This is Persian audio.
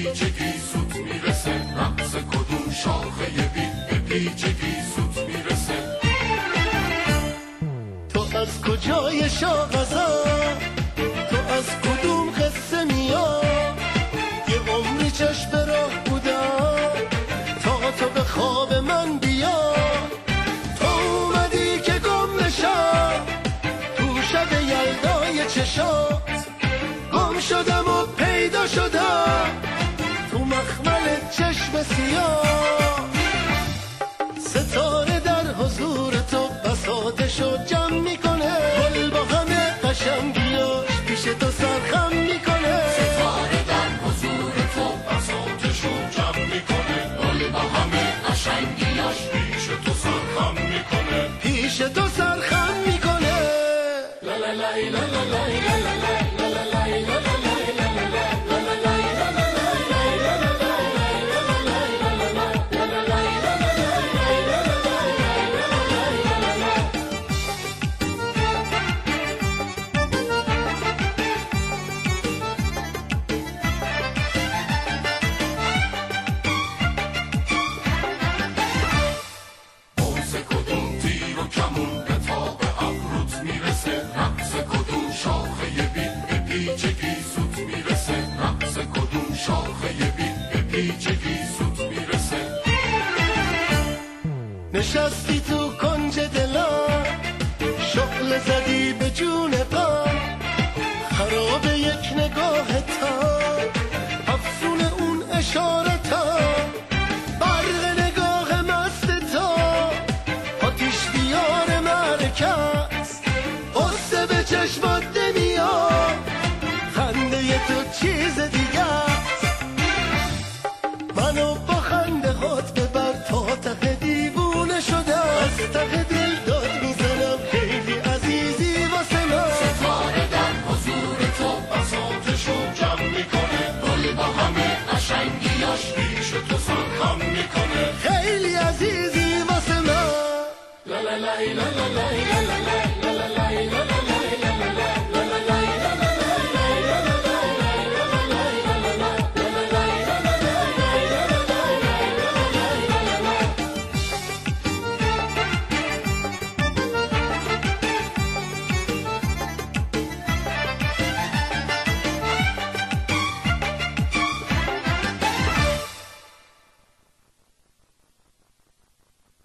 پیچگی سوت میرسه، رقص کدوم شاخه بید به پیچگی سوت میرسه. تو از کجای شاغزم، تو از کدوم قصه میاد؟ یه عمری چشم راه بودم تا تو به خواب من بیا. تو اومدی که گم نشم تو شب یلدای چشات، گم شدم و پیدا شدم تو مخمل چشم سیاه. ستاره در حضور تو بساطشو جمع میکنه، گل با همه قشنگیاش پیش تو سرخم میکنه. ستاره در حضور تو بساطشو جمع میکنه، گل با همه قشنگیاش پیش تو سرخم میکنه. پیش تو سرخم میکنه. لا لا لا لا لا لا لا لا لا لا لا لا. پیچگی سوت میرسه، رقص کدوم شاخه بید به پیچگی سوت میرسه. نشستی تو کنج دلم، شغل زدی به جون قلب، خراب یک نگاه تا، افسون اون اشاره تا، برق نگاه مست تا، آتیش بیار مرکز، قصه به چشمات نمیاد، خنده تو چیز دیگه است. منو با خنده هات ببر تا ته دیوونه شده، از ته دل داد میزنم خیلی عزیزی واسه من. ستاره در حضور تو بساطشو جمع میکنه، گل با همه قشنگیاش پیش تو سرخم میکنه. خیلی عزیزی واسه من. لا لا لا لا لا لا لا.